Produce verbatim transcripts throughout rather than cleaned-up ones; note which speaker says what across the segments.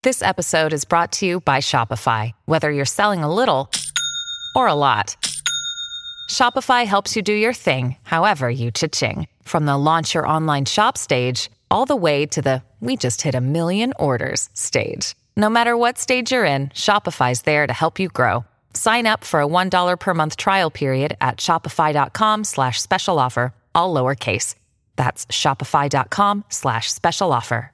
Speaker 1: This episode is brought to you by Shopify. Whether you're selling a little or a lot, Shopify helps you do your thing, however you cha-ching. From the launch your online shop stage, all the way to the we just hit a million orders stage. No matter what stage you're in, Shopify's there to help you grow. Sign up for a one dollar per month trial period at shopify.com slash special offer, all lowercase. That's shopify.com slash special offer.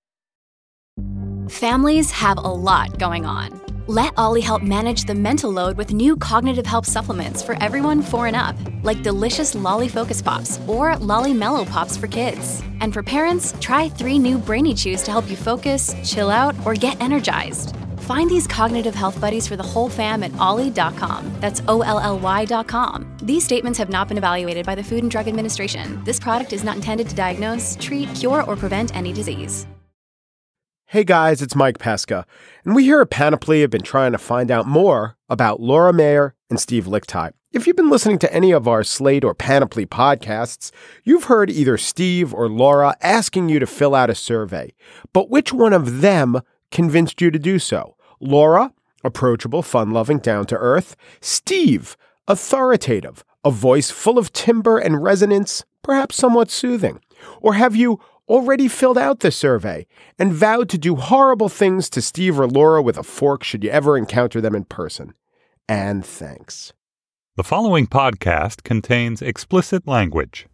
Speaker 2: Families have a lot going on. Let Ollie help manage the mental load with new cognitive help supplements for everyone four and up, like delicious Lolly Focus Pops or Lolly Mellow Pops for kids. And for parents, try three new Brainy Chews to help you focus, chill out, or get energized. Find these cognitive health buddies for the whole fam at ollie dot com. That's O L L Y dot com. These statements have not been evaluated by the Food and Drug Administration. This product is not intended to diagnose, treat, cure, or prevent any disease.
Speaker 3: Hey guys, it's Mike Pesca, and we here at Panoply have been trying to find out more about Laura Mayer and Steve Lickteig. If you've been listening to any of our Slate or Panoply podcasts, you've heard either Steve or Laura asking you to fill out a survey. But which one of them convinced you to do so? Laura, approachable, fun-loving, down-to-earth. Steve, authoritative, a voice full of timbre and resonance, perhaps somewhat soothing. Or have you already filled out the survey and vowed to do horrible things to Steve or Laura with a fork should you ever encounter them in person? And thanks.
Speaker 4: The following podcast contains explicit language.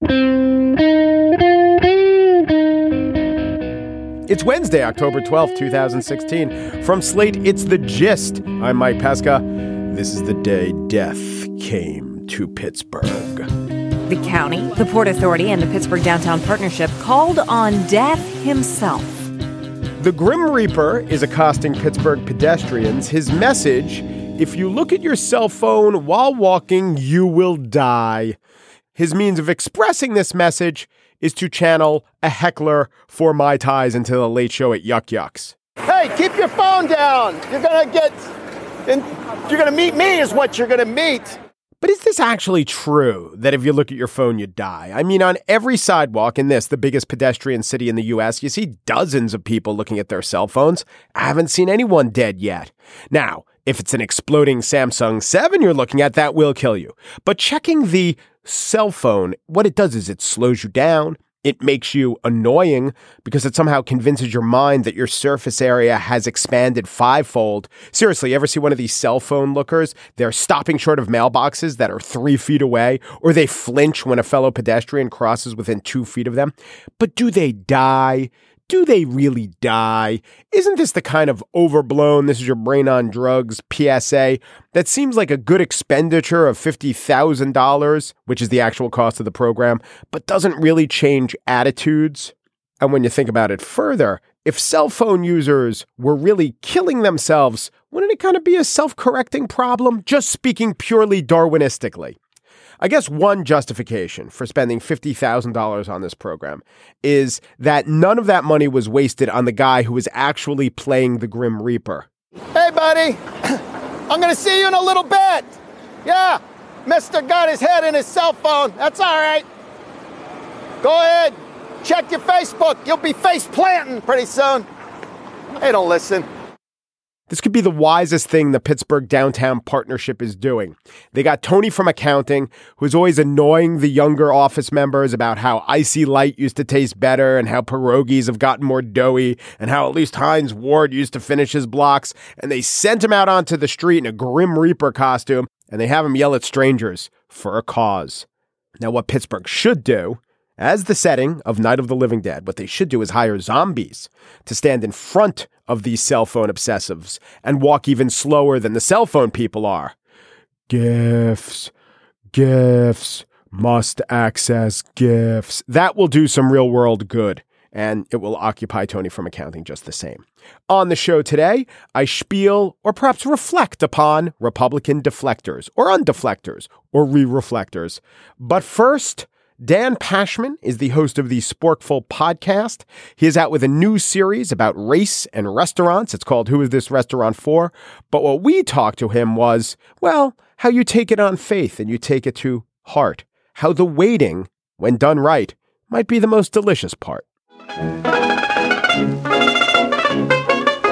Speaker 3: It's Wednesday, October twelfth, twenty sixteen. From Slate, it's The Gist. I'm Mike Pesca. This is the day death came to Pittsburgh.
Speaker 5: The county, the Port Authority, and the Pittsburgh Downtown Partnership called on Death himself.
Speaker 3: The Grim Reaper is accosting Pittsburgh pedestrians. His message, if you look at your cell phone while walking, you will die. His means of expressing this message is to channel a heckler for Mai Tais into the late show at Yuck Yucks.
Speaker 6: Hey, keep your phone down. You're going to get, and you're going to meet me is what you're going to meet.
Speaker 3: But is this actually true, that if you look at your phone, you die? I mean, on every sidewalk in this, the biggest pedestrian city in the U S, you see dozens of people looking at their cell phones. I haven't seen anyone dead yet. Now, if it's an exploding Samsung seven you're looking at, that will kill you. But checking the cell phone, what it does is it slows you down. It makes you annoying because it somehow convinces your mind that your surface area has expanded fivefold. Seriously, ever see one of these cell phone lookers? They're stopping short of mailboxes that are three feet away, or they flinch when a fellow pedestrian crosses within two feet of them. But do they die? Do they really die? Isn't this the kind of overblown, this is your brain on drugs P S A that seems like a good expenditure of fifty thousand dollars, which is the actual cost of the program, but doesn't really change attitudes? And when you think about it further, if cell phone users were really killing themselves, wouldn't it kind of be a self-correcting problem? Just speaking purely Darwinistically. I guess one justification for spending fifty thousand dollars on this program is that none of that money was wasted on the guy who was actually playing the Grim Reaper.
Speaker 6: Hey, buddy, I'm going to see you in a little bit. Yeah, Mister got his head in his cell phone. That's all right. Go ahead. Check your Facebook. You'll be face planting pretty soon. Hey, don't listen.
Speaker 3: This could be the wisest thing the Pittsburgh Downtown Partnership is doing. They got Tony from accounting, who's always annoying the younger office members about how Icy Light used to taste better and how pierogies have gotten more doughy and how at least Hines Ward used to finish his blocks. And they sent him out onto the street in a Grim Reaper costume, and they have him yell at strangers for a cause. Now, what Pittsburgh should do, as the setting of Night of the Living Dead, what they should do is hire zombies to stand in front of these cell phone obsessives and walk even slower than the cell phone people are. GIFs, GIFs, must access GIFs. That will do some real world good, and it will occupy Tony from accounting just the same. On the show today, I spiel or perhaps reflect upon Republican deflectors or undeflectors or re-reflectors. But first, Dan Pashman is the host of the Sporkful podcast. He is out with a new series about race and restaurants. It's called Who Is This Restaurant For? But what we talked to him was, well, how you take it on faith and you take it to heart. How the waiting, when done right, might be the most delicious part.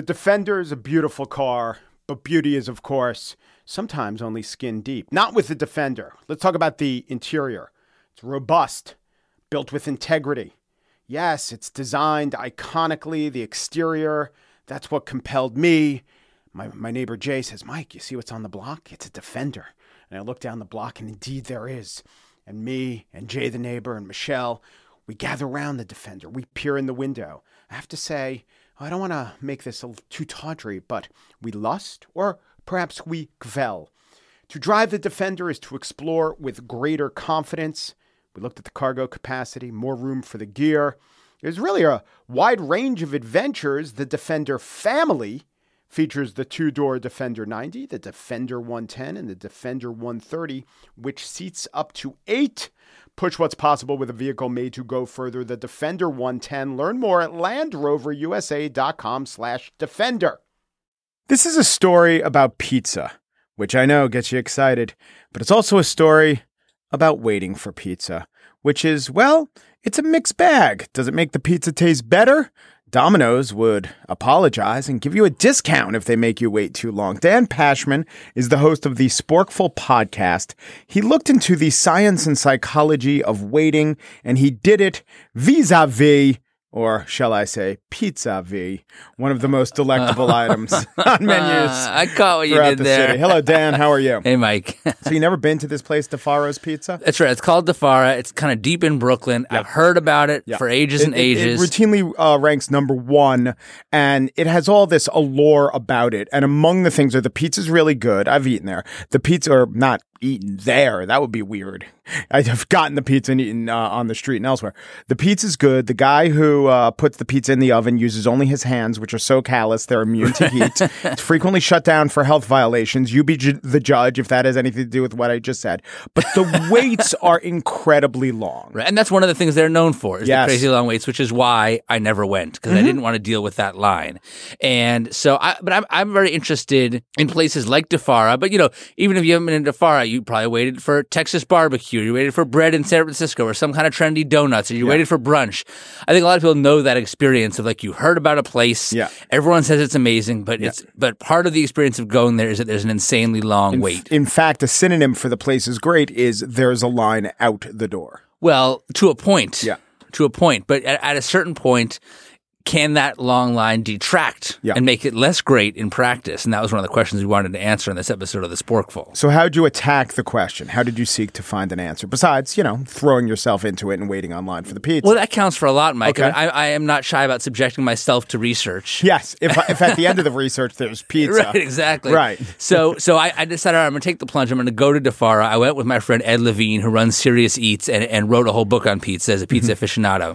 Speaker 3: Defender is a beautiful car, but beauty is, of course, sometimes only skin deep. Not with the Defender. Let's talk about the interior. It's robust, built with integrity. Yes, it's designed iconically. The exterior, that's what compelled me. My, my neighbor Jay says, Mike, you see what's on the block? It's a Defender. And I look down the block, and indeed there is. And me and Jay the neighbor and Michelle, we gather around the Defender. We peer in the window. I have to say, I don't want to make this a, too tawdry, but we lust, or perhaps we kvel. To drive the Defender is to explore with greater confidence. We looked at the cargo capacity, more room for the gear. There's really a wide range of adventures. The Defender family features the two-door Defender ninety, the Defender one ten, and the Defender one thirty, which seats up to eight. Push what's possible with a vehicle made to go further. The Defender one ten. Learn more at LandRoverUSA.com slash Defender. This is a story about pizza, which I know gets you excited, but it's also a story about waiting for pizza, which is, well, it's a mixed bag. Does it make the pizza taste better? Domino's would apologize and give you a discount if they make you wait too long. Dan Pashman is the host of the Sporkful podcast. He looked into the science and psychology of waiting, and he did it vis-a-vis, or shall I say, pizza-vis, one of the most delectable items on menus.
Speaker 7: I caught what you did
Speaker 3: the
Speaker 7: there.
Speaker 3: City. Hello, Dan. How are you?
Speaker 7: Hey, Mike.
Speaker 3: So you never been to this place, DeFaro's Pizza?
Speaker 7: That's right. It's called DeFara. It's kind of deep in Brooklyn. Yep. I've heard about it yep. for ages
Speaker 3: it,
Speaker 7: and
Speaker 3: it,
Speaker 7: ages.
Speaker 3: It routinely uh, ranks number one, and it has all this allure about it. And among the things are the pizza's really good. I've eaten there. The pizza, or not eaten there. That would be weird. I've gotten the pizza and eaten uh, on the street and elsewhere. The pizza's good. The guy who uh, puts the pizza in the oven uses only his hands, which are so callous they're immune to heat. It's frequently shut down for health violations. You be ju- the judge if that has anything to do with what I just said. But the waits are incredibly long.
Speaker 7: Right. And that's one of the things they're known for is
Speaker 3: yes.
Speaker 7: the crazy long waits, which is why I never went, because mm-hmm. I didn't want to deal with that line. And so, I, but I'm, I'm very interested in places like DeFara. But, you know, even if you haven't been in DeFara, you probably waited for Texas barbecue. You waited for bread in San Francisco or some kind of trendy donuts, or you yeah. waited for brunch. I think a lot of people know that experience of like you heard about a place.
Speaker 3: Yeah.
Speaker 7: Everyone says it's amazing, but yeah. it's but part of the experience of going there is that there's an insanely long
Speaker 3: in,
Speaker 7: wait.
Speaker 3: In fact, a synonym for the place is great is there's a line out the door.
Speaker 7: Well, to a point.
Speaker 3: Yeah.
Speaker 7: To a point. But at, at a certain point, can that long line detract
Speaker 3: yeah.
Speaker 7: and make it less great in practice? And that was one of the questions we wanted to answer in this episode of The Sporkful.
Speaker 3: So how did you attack the question? How did you seek to find an answer? Besides, you know, throwing yourself into it and waiting online for the pizza.
Speaker 7: Well, that counts for a lot, Mike.
Speaker 3: Okay.
Speaker 7: I, mean, I, I am not shy about subjecting myself to research.
Speaker 3: Yes. If, if at the end of the research there's pizza.
Speaker 7: Right, exactly.
Speaker 3: Right.
Speaker 7: So so I, I decided, all right, I'm going to take the plunge. I'm going to go to DeFara. I went with my friend Ed Levine, who runs Serious Eats and, and wrote a whole book on pizza as a pizza mm-hmm. aficionado.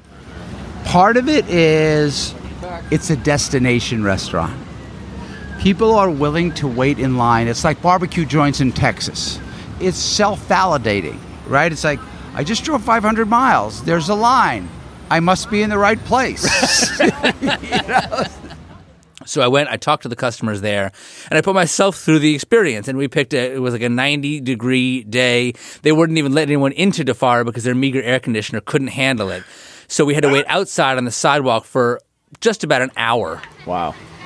Speaker 8: Part of it is it's a destination restaurant. People are willing to wait in line. It's like barbecue joints in Texas. It's self-validating, right? It's like, I just drove five hundred miles. There's a line. I must be in the right place. You know?
Speaker 7: So I went, I talked to the customers there, and I put myself through the experience. And we picked a, it was like a ninety degree day. They wouldn't even let anyone into DeFara because their meager air conditioner couldn't handle it. So we had to wait outside on the sidewalk for just about an hour.
Speaker 3: Wow.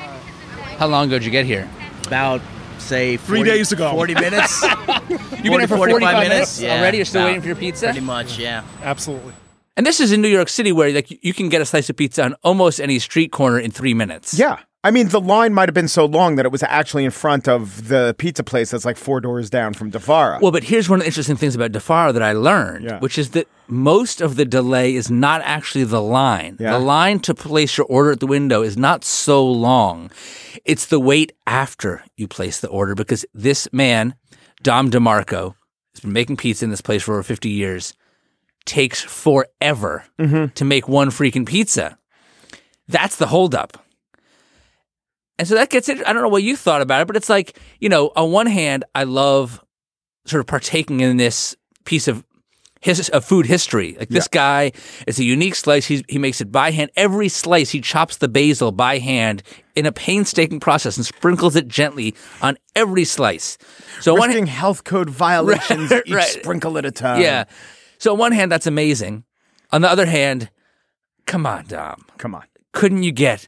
Speaker 7: How long ago did you get here?
Speaker 8: About, say,
Speaker 9: forty,
Speaker 8: three
Speaker 9: days ago.
Speaker 8: forty minutes.
Speaker 7: You've been here for forty-five minutes, minutes
Speaker 8: yeah,
Speaker 7: already? You're still
Speaker 8: about,
Speaker 7: waiting for your pizza?
Speaker 8: Pretty much, yeah.
Speaker 9: Absolutely.
Speaker 7: And this is in New York City where like you can get a slice of pizza on almost any street corner in three minutes.
Speaker 3: Yeah. I mean, the line might have been so long that it was actually in front of the pizza place that's like four doors down from DeFara.
Speaker 7: Well, but here's one of the interesting things about DeFara that I learned,
Speaker 3: yeah.
Speaker 7: which is that most of the delay is not actually the line.
Speaker 3: Yeah.
Speaker 7: The line to place your order at the window is not so long. It's the wait after you place the order, because this man, Dom DeMarco, has been making pizza in this place for over fifty years, takes forever
Speaker 3: mm-hmm.
Speaker 7: to make one freaking pizza. That's the holdup. And so that gets it. I don't know what you thought about it, but it's like, you know, on one hand, I love sort of partaking in this piece of his of food history. Like this yeah. guy, it's a unique slice. He's, he makes it by hand. Every slice, he chops the basil by hand in a painstaking process and sprinkles it gently on every slice. So
Speaker 3: risking
Speaker 7: one hand,
Speaker 3: health code violations,
Speaker 7: right,
Speaker 3: each
Speaker 7: right.
Speaker 3: sprinkle at a time.
Speaker 7: Yeah. So on one hand, that's amazing. On the other hand, come on, Dom.
Speaker 3: Come on.
Speaker 7: Couldn't you get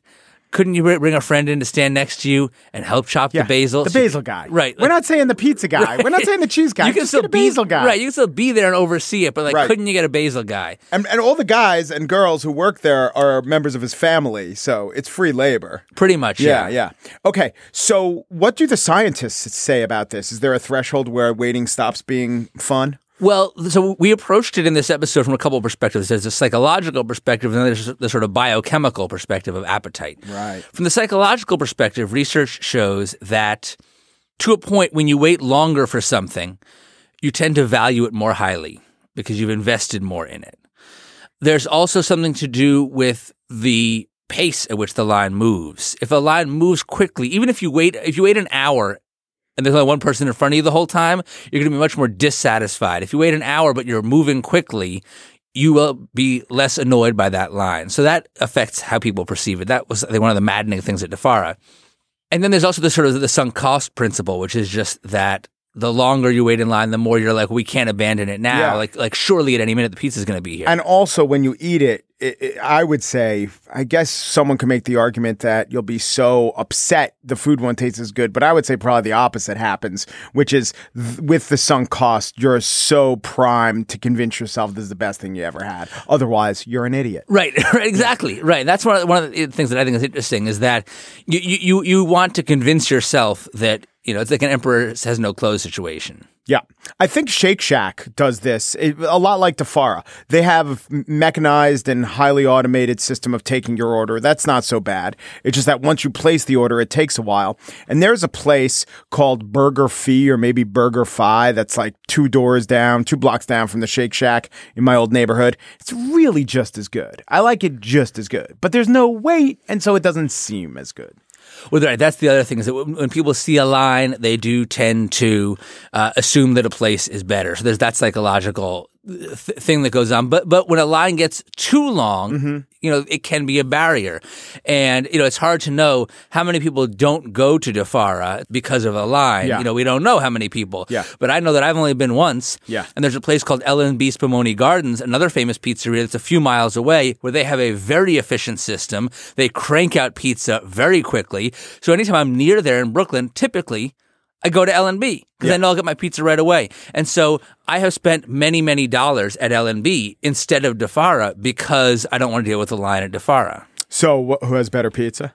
Speaker 7: couldn't you bring a friend in to stand next to you and help chop
Speaker 3: Yeah,
Speaker 7: the basil?
Speaker 3: the
Speaker 7: So-
Speaker 3: basil guy.
Speaker 7: Right.
Speaker 3: We're not saying the pizza guy.
Speaker 7: Right.
Speaker 3: We're not saying the cheese guy.
Speaker 7: You can
Speaker 3: Just
Speaker 7: still
Speaker 3: get a basil
Speaker 7: be,
Speaker 3: guy.
Speaker 7: Right, you can still be there and oversee it, but like,
Speaker 9: Right.
Speaker 7: couldn't you get a basil guy?
Speaker 9: And, and all the guys and girls who work there are members of his family, so it's free labor.
Speaker 7: Pretty much,
Speaker 9: Yeah,
Speaker 7: yeah.
Speaker 9: yeah. Okay, so what do the scientists say about this? Is there a threshold where waiting stops being fun?
Speaker 7: Well, so we approached it in this episode from a couple of perspectives. There's a psychological perspective, and then there's the sort of biochemical perspective of appetite.
Speaker 9: Right.
Speaker 7: From the psychological perspective, research shows that to a point when you wait longer for something, you tend to value it more highly because you've invested more in it. There's also something to do with the pace at which the line moves. If a line moves quickly, even if you wait, if you wait an hour and there's only one person in front of you the whole time, you're going to be much more dissatisfied. If you wait an hour but you're moving quickly, you will be less annoyed by that line. So that affects how people perceive it. That was I think, one of the maddening things at Dafara. And then there's also the sort of the sunk cost principle, which is just that the longer you wait in line, the more you're like, we can't abandon it now.
Speaker 9: Yeah.
Speaker 7: Like, like surely at any minute the pizza's going to be here.
Speaker 9: And also, when you eat it, it, it, I would say, I guess someone could make the argument that you'll be so upset the food won't taste as good. But I would say probably the opposite happens, which is th- with the sunk cost, you're so primed to convince yourself this is the best thing you ever had. Otherwise, you're an idiot.
Speaker 7: Right, right, exactly, right. That's one of, one of the things that I think is interesting is that you, you, you want to convince yourself that, you know, it's like an emperor has no clothes situation.
Speaker 3: Yeah. I think Shake Shack does this it, a lot like Dafara. They have a mechanized and highly automated system of taking your order. That's not so bad. It's just that once you place the order, it takes a while. And there's a place called Burger Fee or maybe Burger Fi that's like two doors down, two blocks down from the Shake Shack in my old neighborhood. It's really just as good. I like it just as good. But there's no wait, and so it doesn't seem as good.
Speaker 7: Well, right. That's the other thing is that when people see a line, they do tend to uh, assume that a place is better. So there's that psychological th- thing that goes on. But but when a line gets too long, mm-hmm. you know, it can be a barrier. And, you know, it's hard to know how many people don't go to Dafara because of a line.
Speaker 3: Yeah.
Speaker 7: You know, we don't know how many people.
Speaker 3: Yeah.
Speaker 7: But I know that I've only been once.
Speaker 3: Yeah.
Speaker 7: And there's a place called L and B Spumoni Gardens, another famous pizzeria that's a few miles away, where they have a very efficient system. They crank out pizza very quickly. So anytime I'm near there in Brooklyn, typically I go to L and B because
Speaker 3: Yeah.
Speaker 7: I know I'll get my pizza right away. And so I have spent many, many dollars at L and B instead of Dafara because I don't want to deal with the line at Dafara.
Speaker 3: So wh- who has better pizza?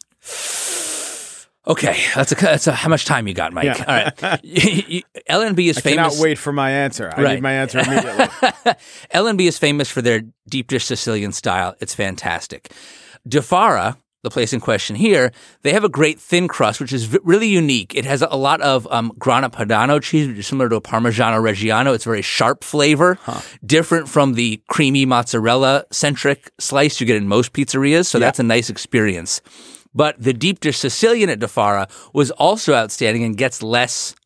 Speaker 7: Okay, that's a, that's a how much time you got, Mike?
Speaker 3: Yeah.
Speaker 7: All right, L and B is
Speaker 3: I
Speaker 7: famous.
Speaker 3: cannot wait for my answer. I
Speaker 7: Right.
Speaker 3: need my answer immediately.
Speaker 7: L and B is famous for their deep dish Sicilian style. It's fantastic. Dafara, the place in question here, they have a great thin crust, which is v- really unique. It has a lot of um, Grana Padano cheese, which is similar to a Parmigiano Reggiano. It's very sharp flavor, different from the creamy mozzarella-centric slice you get in most pizzerias. So that's a nice experience. But the deep dish Sicilian at Dafara was also outstanding and gets less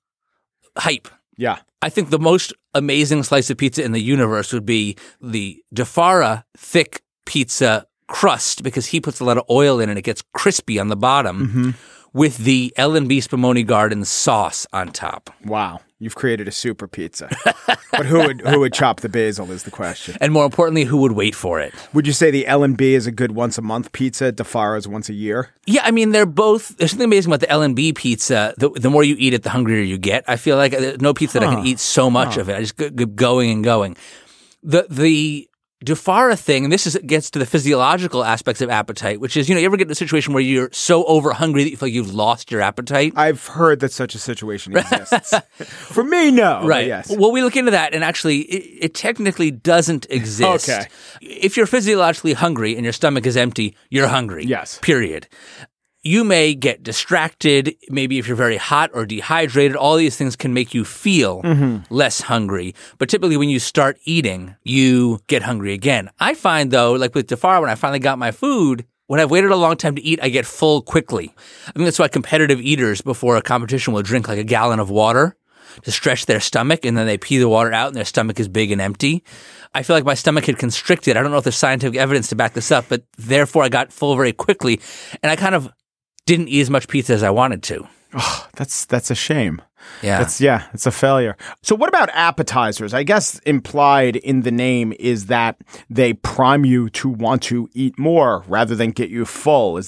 Speaker 7: hype.
Speaker 3: Yeah.
Speaker 7: I think the most amazing slice of pizza in the universe would be the Dafara thick pizza crust because he puts a lot of oil in and it gets crispy on the bottom
Speaker 3: Mm-hmm.
Speaker 7: with the L and B Spumoni Gardens sauce on top.
Speaker 3: Wow. You've created a super pizza. But who would who would chop the basil is the question.
Speaker 7: And more importantly, who would wait for it?
Speaker 3: Would you say the L and B is a good once a month pizza? Dafara is once a year?
Speaker 7: Yeah, I mean, they're both, there's something amazing about the L and B pizza. The, the more you eat it, the hungrier you get. I feel like there's no pizza that I can eat so much of it. I just go, go going and going. The, the, Dafara thing, and this is gets to the physiological aspects of appetite, which is, you know, you ever get in a situation where you're so over hungry that you feel like you've lost your appetite?
Speaker 3: I've heard that such a situation exists. For me, no.
Speaker 7: Right.
Speaker 3: But yes.
Speaker 7: Well, we look into that, and actually, it, it technically doesn't exist.
Speaker 3: Okay.
Speaker 7: If you're physiologically hungry and your stomach is empty, you're hungry.
Speaker 3: Yes.
Speaker 7: Period. You may get distracted. Maybe if you're very hot or dehydrated, all these things can make you feel
Speaker 3: Mm-hmm.
Speaker 7: less hungry. But typically when you start eating, you get hungry again. I find though, like with Dafara, when I finally got my food, when I've waited a long time to eat, I get full quickly. I think that's why competitive eaters before a competition will drink like a gallon of water to stretch their stomach, and then they pee the water out and their stomach is big and empty. I feel like my stomach had constricted. I don't know if there's scientific evidence to back this up, but therefore I got full very quickly. And I kind of didn't eat as much pizza as I wanted to.
Speaker 3: Oh, that's that's a shame.
Speaker 7: Yeah.
Speaker 3: That's yeah, it's a failure. So what about appetizers? I guess implied in the name is that they prime you to want to eat more rather than get you full. Is that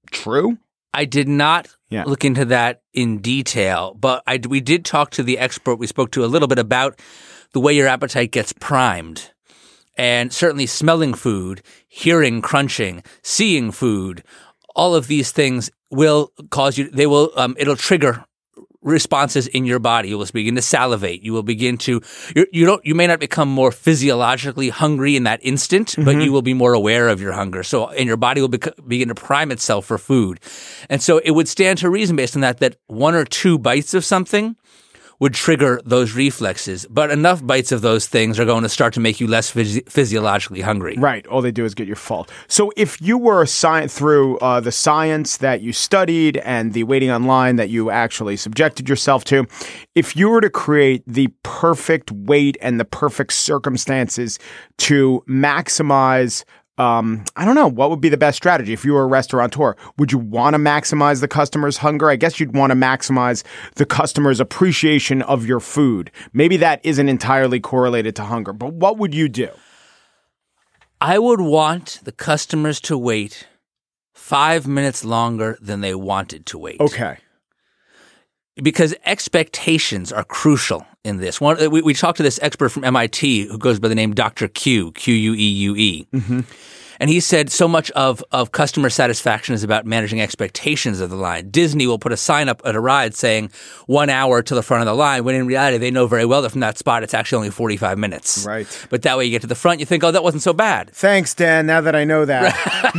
Speaker 9: true?
Speaker 7: I did not
Speaker 9: Yeah.
Speaker 7: look into that in detail, but I, we did talk to the expert. We spoke to a little bit about the way your appetite gets primed. And certainly smelling food, hearing crunching, seeing food, all of these things will cause you, they will, um, it'll trigger responses in your body. You will begin to salivate. You will begin to, you, you don't, you may not become more physiologically hungry in that instant, but
Speaker 9: Mm-hmm.
Speaker 7: you will be more aware of your hunger. So, and your body will bec- begin to prime itself for food. And so it would stand to reason based on that, that one or two bites of something would trigger those reflexes. But enough bites of those things are going to start to make you less phys- physiologically hungry.
Speaker 9: Right. All they do is get your full. So if you were sci- through uh, the science that you studied and the waiting online that you actually subjected yourself to, if you were to create the perfect wait and the perfect circumstances to maximize Um, I don't know. What would be the best strategy if you were a restaurateur? Would you want to maximize the customer's hunger? I guess you'd want to maximize the customer's appreciation of your food. Maybe that isn't entirely correlated to hunger, but what would you do?
Speaker 7: I would want the customers to wait five minutes longer than they wanted to wait.
Speaker 9: Okay.
Speaker 7: Because expectations are crucial in this. One, we, we talked to this expert from M I T who goes by the name Doctor Q, Q U E U E.
Speaker 9: Mm-hmm.
Speaker 7: And he said so much of, of customer satisfaction is about managing expectations of the line. Disney will put a sign up at a ride saying one hour to the front of the line, when in reality they know very well that from that spot it's actually only forty-five minutes.
Speaker 9: Right.
Speaker 7: But that way you get to the front, you think, oh, that wasn't so bad.
Speaker 9: Thanks, Dan, now that I know that.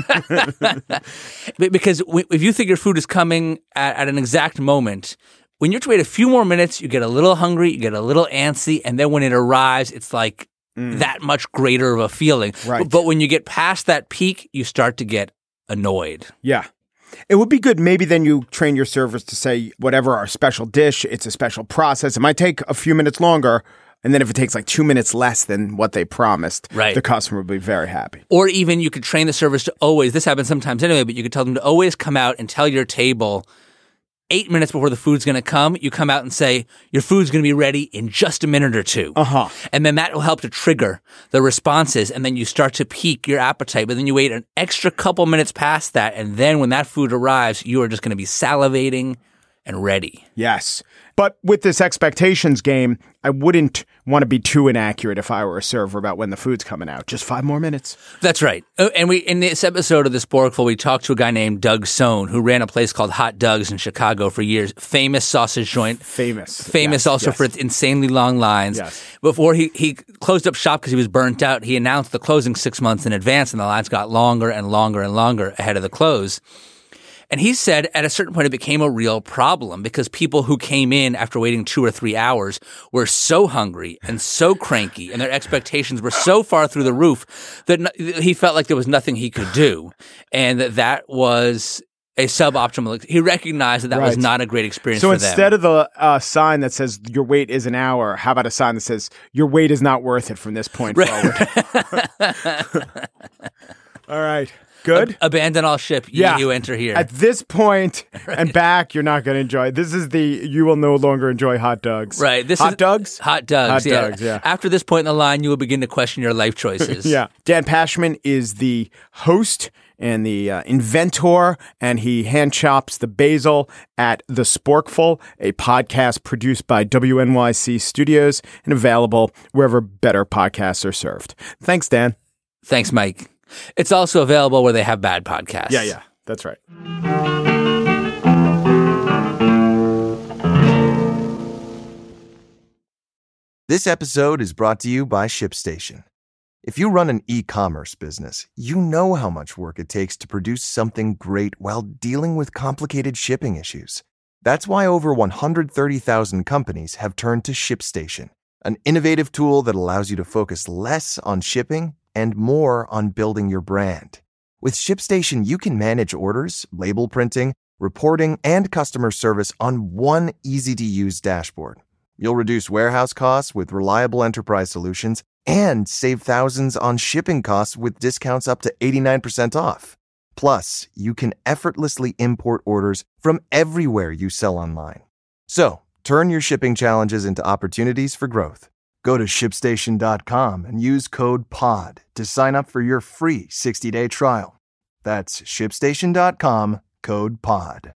Speaker 7: Because if you think your food is coming at, at an exact moment, when you have to wait a few more minutes, you get a little hungry, you get a little antsy, and then when it arrives, it's like mm. that much greater of a feeling.
Speaker 9: Right.
Speaker 7: But, but when you get past that peak, you start to get annoyed.
Speaker 9: Yeah. It would be good. Maybe then you train your servers to say, whatever our special dish, it's a special process. It might take a few minutes longer. And then if it takes like two minutes less than what they promised,
Speaker 7: right.
Speaker 9: the customer will be very happy.
Speaker 7: Or even you could train the servers to always, this happens sometimes anyway, but you could tell them to always come out and tell your table eight minutes before the food's going to come, you come out and say, your food's going to be ready in just a minute or two.
Speaker 9: Uh-huh.
Speaker 7: And then that will help to trigger the responses. And then you start to pique your appetite. But then you wait an extra couple minutes past that. And then when that food arrives, you are just going to be salivating and ready.
Speaker 9: Yes. But with this expectations game, I wouldn't want to be too inaccurate if I were a server about when the food's coming out. Just five more minutes.
Speaker 7: That's right. And we in this episode of The Sporkful, we talked to a guy named Doug Sohn, who ran a place called Hot Doug's in Chicago for years. Famous sausage joint.
Speaker 9: Famous.
Speaker 7: Famous
Speaker 9: yes,
Speaker 7: also
Speaker 9: yes.
Speaker 7: for its insanely long lines.
Speaker 9: Yes.
Speaker 7: Before he, he closed up shop because he was burnt out, he announced the closing six months in advance, and the lines got longer and longer and longer ahead of the close. And he said at a certain point it became a real problem because people who came in after waiting two or three hours were so hungry and so cranky and their expectations were so far through the roof that no, he felt like there was nothing he could do. And that that was a suboptimal. He recognized that that
Speaker 9: right.
Speaker 7: was not a great experience
Speaker 9: so
Speaker 7: for
Speaker 9: instead
Speaker 7: them.
Speaker 9: of the uh, sign that says your wait is an hour, how about a sign that says your wait is not worth it from this point
Speaker 7: right.
Speaker 9: forward? All right. Good.
Speaker 7: Ab- abandon all ship. You,
Speaker 9: yeah.
Speaker 7: you enter here.
Speaker 9: At this point and back, you're not going to enjoy. This is the you will no longer enjoy hot dogs.
Speaker 7: Right. This
Speaker 9: hot
Speaker 7: is,
Speaker 9: dogs.
Speaker 7: Hot dogs.
Speaker 9: Hot
Speaker 7: yeah.
Speaker 9: dogs. Yeah.
Speaker 7: After this point in the line, you will begin to question your life choices.
Speaker 9: yeah. Dan Pashman is the host and the uh, inventor, and he hand chops the basil at The Sporkful, a podcast produced by W N Y C Studios and available wherever better podcasts are served. Thanks, Dan.
Speaker 7: Thanks, Mike. It's also available where they have bad podcasts.
Speaker 9: Yeah, yeah, that's right.
Speaker 10: This episode is brought to you by ShipStation. If you run an e-commerce business, you know how much work it takes to produce something great while dealing with complicated shipping issues. That's why over one hundred thirty thousand companies have turned to ShipStation, an innovative tool that allows you to focus less on shipping and more on building your brand. With ShipStation, you can manage orders, label printing, reporting, and customer service on one easy-to-use dashboard. You'll reduce warehouse costs with reliable enterprise solutions and save thousands on shipping costs with discounts up to eighty-nine percent off. Plus, you can effortlessly import orders from everywhere you sell online. So, turn your shipping challenges into opportunities for growth. Go to ship station dot com and use code POD to sign up for your free sixty-day trial. That's ship station dot com, code POD.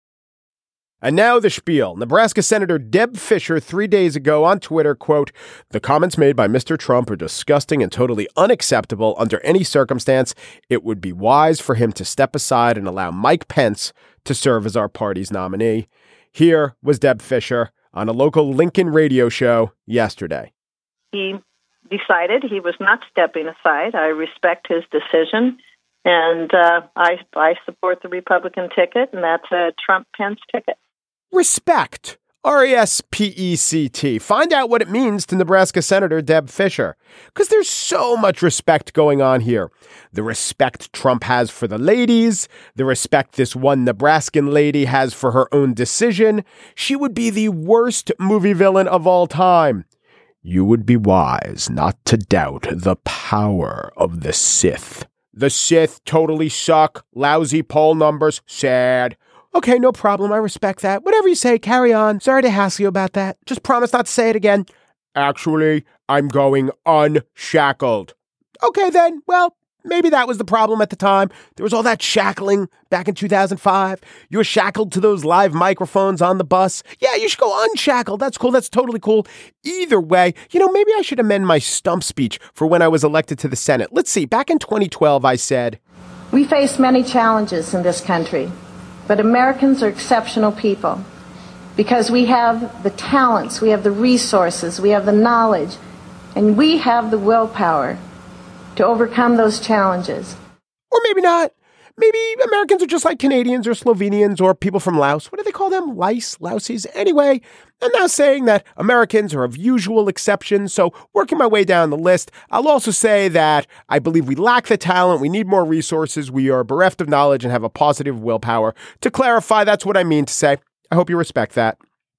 Speaker 3: And now the spiel. Nebraska Senator Deb Fischer three days ago on Twitter, quote, "The comments made by Mister Trump are disgusting and totally unacceptable under any circumstance. It would be wise for him to step aside and allow Mike Pence to serve as our party's nominee." Here was Deb Fischer on a local Lincoln radio show yesterday.
Speaker 11: He decided he was not stepping aside. I respect his decision, and uh, I, I support the Republican ticket, and that's a Trump-Pence ticket.
Speaker 3: Respect. R E S P E C T. Find out what it means to Nebraska Senator Deb Fischer. Because there's so much respect going on here. The respect Trump has for the ladies. The respect this one Nebraskan lady has for her own decision. She would be the worst movie villain of all time. You would be wise not to doubt the power of the Sith. The Sith totally suck. Lousy poll numbers. Sad. Okay, no problem. I respect that. Whatever you say, carry on. Sorry to hassle you about that. Just promise not to say it again. Actually, I'm going unshackled. Okay, then. Well, maybe that was the problem at the time. There was all that shackling back in two thousand five. You were shackled to those live microphones on the bus. Yeah, you should go unshackled. That's cool. That's totally cool. Either way, you know, maybe I should amend my stump speech for when I was elected to the Senate. Let's see. Back in twenty twelve, I said,
Speaker 12: "We face many challenges in this country. But Americans are exceptional people because we have the talents, we have the resources, we have the knowledge, and we have the willpower to overcome those challenges."
Speaker 3: Or maybe not. Maybe Americans are just like Canadians or Slovenians or people from Laos. What do they call them? Lice? Lousies? Anyway, I'm now saying that Americans are of usual exceptions, so working my way down the list, I'll also say that I believe we lack the talent, we need more resources, we are bereft of knowledge and have a positive willpower. To clarify, that's what I mean to say. I hope you respect that.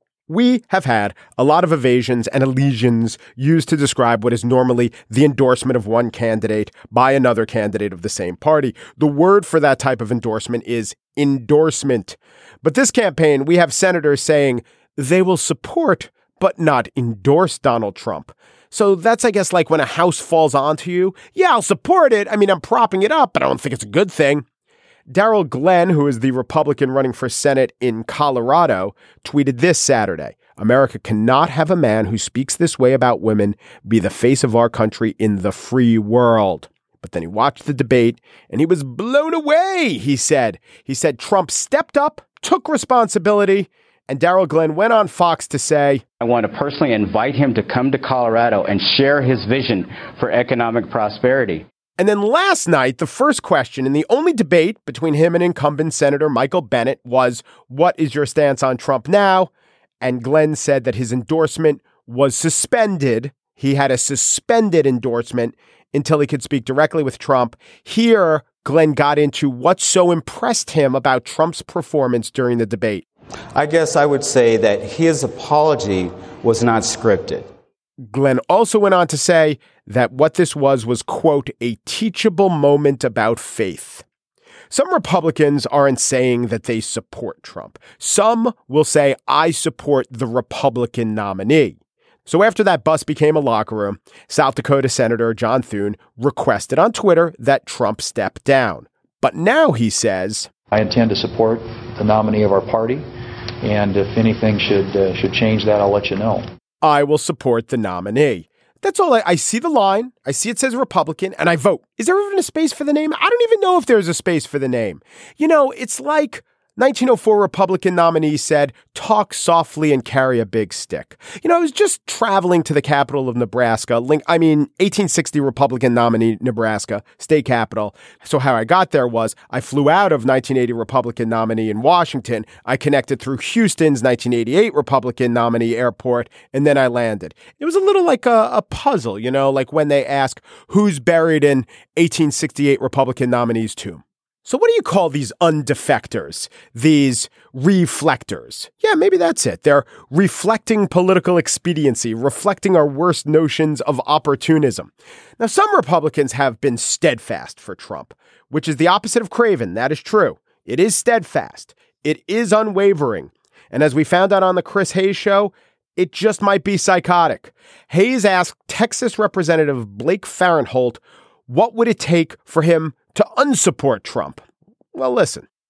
Speaker 3: We have had a lot of evasions and elisions used to describe what is normally the endorsement of one candidate by another candidate of the same party. The word for that type of endorsement is endorsement. But this campaign, we have senators saying they will support but not endorse Donald Trump. So that's, I guess, like when a house falls onto you. Yeah, I'll support it. I mean, I'm propping it up, but I don't think it's a good thing. Darrell Glenn, who is the Republican running for Senate in Colorado, tweeted this Saturday, "America cannot have a man who speaks this way about women be the face of our country in the free world." But then he watched the debate and he was blown away, he said. He said Trump stepped up, took responsibility, and Darrell Glenn went on Fox to say,
Speaker 13: "I want to personally invite him to come to Colorado and share his vision for economic prosperity."
Speaker 3: And then last night, the first question and the only debate between him and incumbent Senator Michael Bennet was, "What is your stance on Trump now?" And Glenn said that his endorsement was suspended. He had a suspended endorsement until he could speak directly with Trump. Here, Glenn got into what so impressed him about Trump's performance during the debate.
Speaker 14: I guess I would say that his apology was not scripted.
Speaker 3: Glenn also went on to say that what this was was, quote, "a teachable moment about faith." Some Republicans aren't saying that they support Trump. Some will say, "I support the Republican nominee." So after that bus became a locker room, South Dakota Senator John Thune requested on Twitter that Trump step down. But now he says,
Speaker 15: "I intend to support the nominee of our party, and if anything should uh, should change that, I'll let you know."
Speaker 3: I will support the nominee. That's all. I, I see the line. I see it says Republican, and I vote. Is there even a space for the name? I don't even know if there's a space for the name. You know, it's like nineteen oh four Republican nominee said, "Talk softly and carry a big stick." You know, I was just traveling to the capital of Nebraska. Link, I mean, eighteen sixty Republican nominee Nebraska, state capital. So how I got there was I flew out of nineteen eighty Republican nominee in Washington. I connected through Houston's nineteen eighty-eight Republican nominee airport, and then I landed. It was a little like a, a puzzle, you know, like when they ask who's buried in eighteen sixty-eight Republican nominee's tomb. So what do you call these undefectors, these reflectors? Yeah, maybe that's it. They're reflecting political expediency, reflecting our worst notions of opportunism. Now, some Republicans have been steadfast for Trump, which is the opposite of craven. That is true. It is steadfast. It is unwavering. And as we found out on the Chris Hayes show, it just might be psychotic. Hayes asked Texas Representative Blake Farenthold, what would it take for him to unsupport Trump? Well, listen,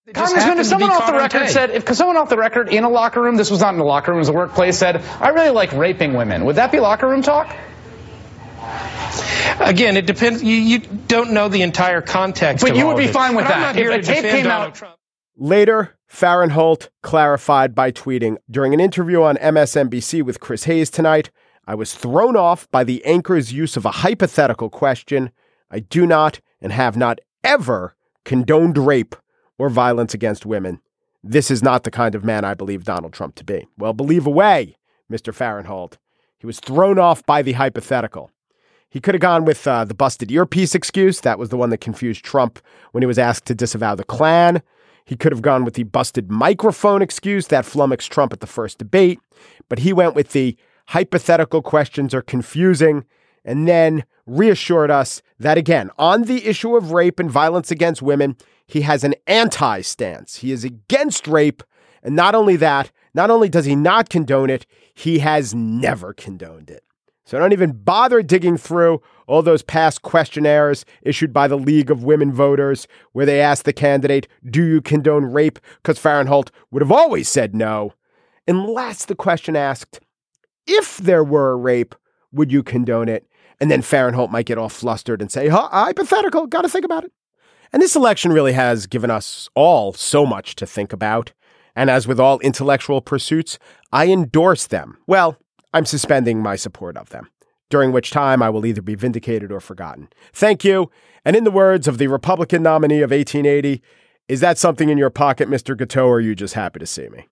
Speaker 16: Congressman, if someone off the record said, if someone off the record in a locker room, this was not in a locker room, it was a workplace, said, I really like raping women, would that be locker room talk?
Speaker 17: Again, it depends. You, you don't know the entire context.
Speaker 16: But
Speaker 17: of
Speaker 16: you
Speaker 17: all
Speaker 16: would be
Speaker 17: this.
Speaker 16: fine with
Speaker 17: but
Speaker 16: that.
Speaker 17: I'm not here
Speaker 16: if
Speaker 17: to
Speaker 16: the tape
Speaker 17: defend
Speaker 16: came
Speaker 17: Donald
Speaker 16: out.
Speaker 17: Trump.
Speaker 3: Later, Farenthold clarified by tweeting, during an interview on M S N B C with Chris Hayes tonight, I was thrown off by the anchor's use of a hypothetical question. I do not and have not ever condoned rape or violence against women. This is not the kind of man I believe Donald Trump to be. Well, believe away, Mister Farenthold. He was thrown off by the hypothetical. He could have gone with uh, the busted earpiece excuse. That was the one that confused Trump when he was asked to disavow the Klan. He could have gone with the busted microphone excuse that flummoxed Trump at the first debate. But he went with the hypothetical questions are confusing and then reassured us that, again, on the issue of rape and violence against women, he has an anti-stance. He is against rape. And not only that, not only does he not condone it, he has never condoned it. So don't even bother digging through all those past questionnaires issued by the League of Women Voters where they asked the candidate, do you condone rape? Because Farenthold would have always said no. Unless the question asked, if there were a rape, would you condone it? And then Farenthold might get all flustered and say, huh, hypothetical, got to think about it. And this election really has given us all so much to think about. And as with all intellectual pursuits, I endorse them. Well, I'm suspending my support of them, during which time I will either be vindicated or forgotten. Thank you. And in the words of the Republican nominee of eighteen eighty, is that something in your pocket, Mister Guiteau, or are you just happy to see me?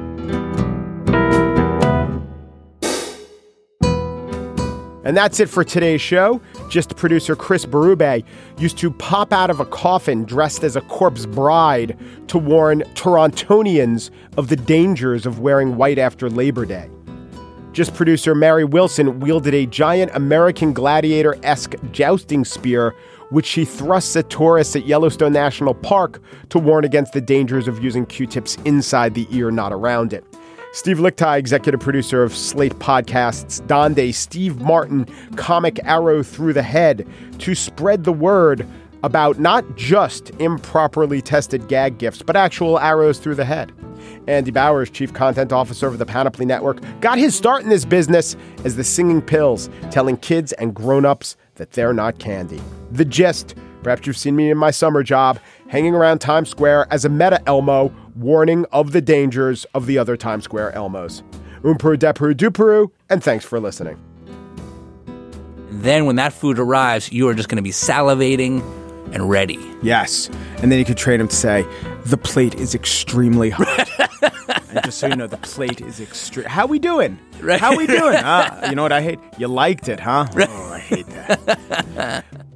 Speaker 3: And that's it for today's show. Just producer Chris Berube used to pop out of a coffin dressed as a corpse bride to warn Torontonians of the dangers of wearing white after Labor Day. Just producer Mary Wilson wielded a giant American Gladiator-esque jousting spear, which she thrusts at tourists at Yellowstone National Park to warn against the dangers of using Q-tips inside the ear, not around it. Steve Lichtai, executive producer of Slate Podcasts, donned a Steve Martin comic arrow through the head to spread the word about not just improperly tested gag gifts, but actual arrows through the head. Andy Bowers, chief content officer of the Panoply Network, got his start in this business as the Singing Pills, telling kids and grown-ups that they're not candy. The gist, perhaps you've seen me in my summer job, hanging around Times Square as a meta-Elmo, warning of the dangers of the other Times Square Elmos. Umperu, depuru, duperu, and thanks for listening.
Speaker 7: Then when that food arrives, you are just going to be salivating and ready.
Speaker 9: Yes. And then you could train him to say, the plate is extremely hot. And just so you know, the plate is extreme. How we doing?
Speaker 7: Right.
Speaker 9: How we doing? uh, you know what I hate? You liked it, huh? Right. Oh, I hate that.